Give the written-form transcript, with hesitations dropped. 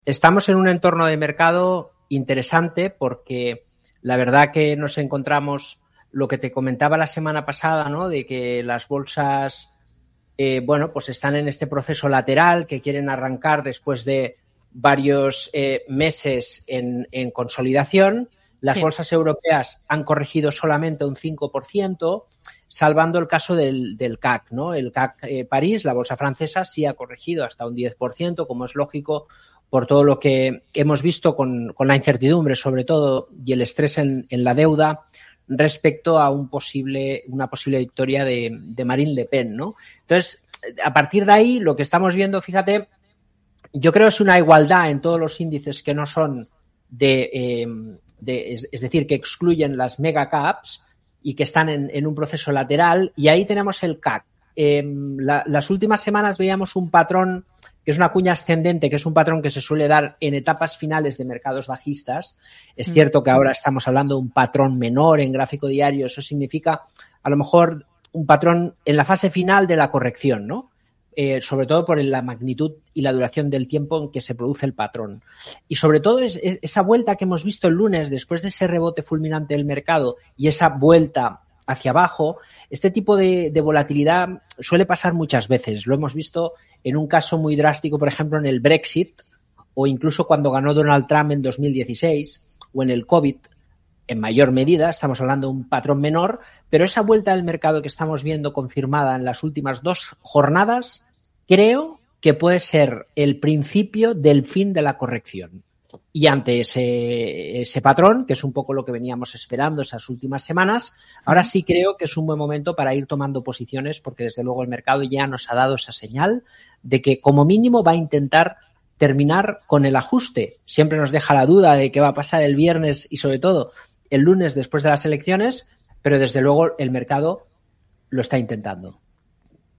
Estamos en un entorno de mercado interesante porque la verdad que nos encontramos lo que te comentaba la semana pasada, ¿no? De que las bolsas, pues están en este proceso lateral que quieren arrancar después de varios meses en consolidación. Las bolsas europeas han corregido solamente un 5%, salvando el caso del CAC, ¿no? El CAC París, la bolsa francesa, sí ha corregido hasta un 10%, como es lógico, por todo lo que hemos visto con la incertidumbre, sobre todo, y el estrés en la deuda respecto a una posible victoria de Marine Le Pen, ¿no? Entonces, a partir de ahí, lo que estamos viendo, fíjate, yo creo que es una igualdad en todos los índices que no son es decir, que excluyen las mega caps y que están en un proceso lateral, y ahí tenemos el CAC. Las últimas semanas veíamos un patrón que es una cuña ascendente, que es un patrón que se suele dar en etapas finales de mercados bajistas. Es cierto que ahora estamos hablando de un patrón menor en gráfico diario, eso significa a lo mejor un patrón en la fase final de la corrección, ¿no? Sobre todo por la magnitud y la duración del tiempo en que se produce el patrón. Y sobre todo es esa vuelta que hemos visto el lunes después de ese rebote fulminante del mercado y esa vuelta hacia abajo. Este tipo de volatilidad suele pasar muchas veces. Lo hemos visto en un caso muy drástico, por ejemplo, en el Brexit, o incluso cuando ganó Donald Trump en 2016, o en el COVID, en mayor medida. Estamos hablando de un patrón menor, pero esa vuelta del mercado que estamos viendo confirmada en las últimas 2 jornadas, creo que puede ser el principio del fin de la corrección. Y ante ese patrón, que es un poco lo que veníamos esperando esas últimas semanas, ahora sí creo que es un buen momento para ir tomando posiciones, porque desde luego el mercado ya nos ha dado esa señal de que como mínimo va a intentar terminar con el ajuste. Siempre nos deja la duda de qué va a pasar el viernes y sobre todo el lunes después de las elecciones, pero desde luego el mercado lo está intentando.